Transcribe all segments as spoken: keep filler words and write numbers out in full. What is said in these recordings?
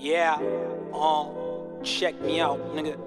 Yeah, uh, check me out, nigga.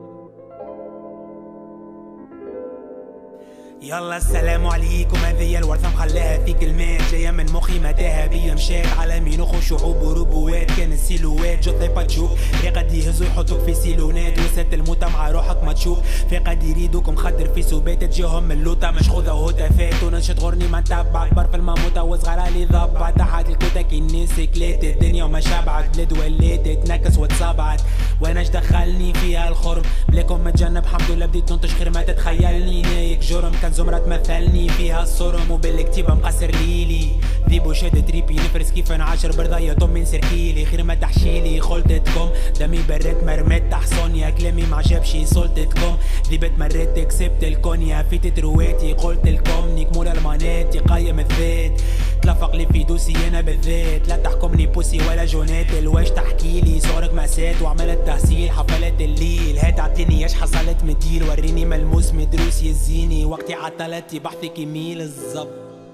يلا السلام عليكم، هذه الورثة مخلاها في كلمات جاية من مخي متاهة بيا مشات على مينوخ وشعوب وربوات. كان السيلوات جو طيبة تشوف في قد يهزوا يحطوك في سيلونات وسات الموتى مع روحك ما تشوف في قد يريدوك مخدر في سبات تجيهم من اللوطة مشخوذة وهتافات وننشط غرني ما نتبعك بر في الماموتة وصغار لي ضبع تحت الكوتا كي الناس كلات الدنيا وما شبعت بلاد ولات تنكس وتصبعت وانا اش دخلني فيها الخرم بلاكم متجنب الحمد لله بديت ننتج خير ما تتخيلني نايك جرم كان زمرة تمثلني فيها الصرم وبالكتيبة مقصر ليلي ذيب وشاد تريبي نفرس كيف نعاشر برضايا طم من سركيلي خير ما تحشيلي خلطتكم دمي بريت مرمت تحصونيا كلامي ما جابشي سلطتكم ذيبت مريت كسبت الكونيا في تترواتي قلت لكم نيك مولا المانات قايم الذات تلفق لي في دوسي انا بالذات لا تحكمني بوسي ولا جونات الواش تحكيلي صورك مأساة وعملت تحصيل حفلات الليل هات عطيني اش حصلت مدير وريني ملموس مدروس يزيني وقتي عطلتي بحثك يميل الزب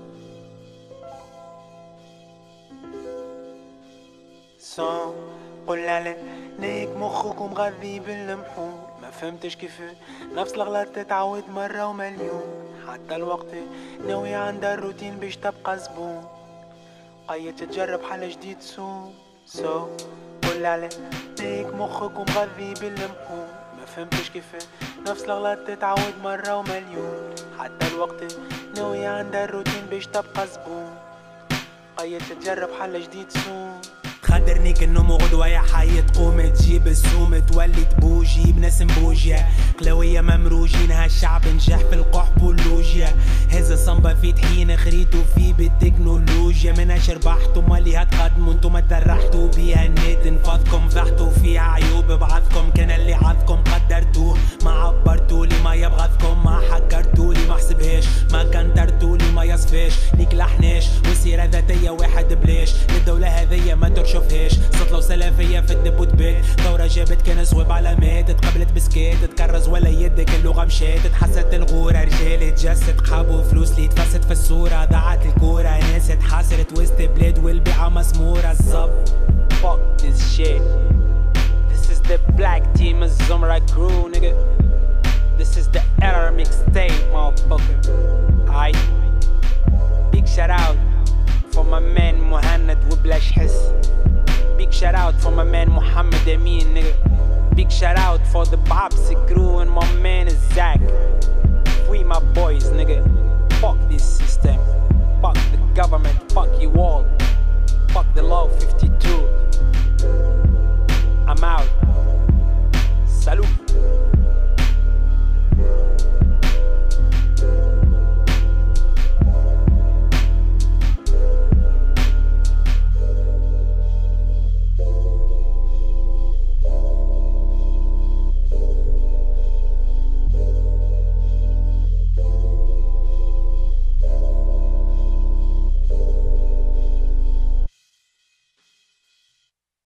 صام قول على نيك مخك ومغذي بالمحور ما فهمتش كيف نفس الغلط تتعود مرة ومليون حتى الوقت ناوي عندها الروتين باش تبقى زبون قيت تجرب حل جديد سو سو قول على نيك مخك ومغذي بالمحور ما فهمتش كيف نفس الغلط تتعود مرة ومليون حتى الوقت ناوي عندها الروتين باش تبقى زبون قيت تجرب حل جديد سو خدرني كالنوم وغدوة يا حي تقوم تجيب السوم تولي تبوجي بناس مبوجيا قلاوية ممروجين هالشعب نجح في القحب واللوجيا هذا صنبة في طحين خريتو فيه بالتكنولوجيا مناش ربحتو مالي هتقدموا انتو ما تدرحتوا بيها النت نفضكم فضحتوا فيها عيوب بعضكم كان اللي عضكم قدرتوه ما عبرتولي ما يبغضكم ما حكرتولي ما حسبهاش ما كنترتولي ما يصفاش ليك لحناش والسيرة ذاتية واحد بلاش للدولة هذية ما ترشفهاش سطلة وسلافية في الدب وتبات ثورة جابت كان صواب علامات تقبلت بسكات تكرز ولا يدك اللغة مشات تحست الغورة رجال تجسد قحاب وفلوس اللي تفست في الصورة ضاعت الكورة ناس اتحاصرت وسط بلاد والبيعة مسمورة الزب Fuck this shit. This is the black team of Zumra crew, nigga. This is the error mixtape, motherfucker. Aight. Big shout out for my man Muhannad Wiblash Hiss. Big shout out for my man Muhammad Amin, nigga. Big shout out for the Babsi.